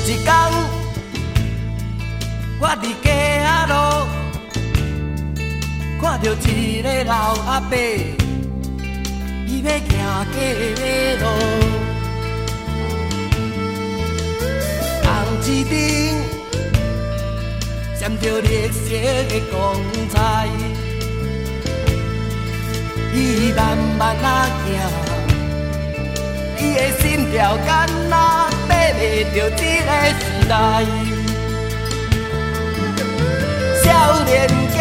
一天，我伫街仔路，看到一个老阿伯，伊要行过马路，红旗顶闪着绿色的光彩，伊慢慢仔行。伊的心跳敢若爬袂着这个时代，少年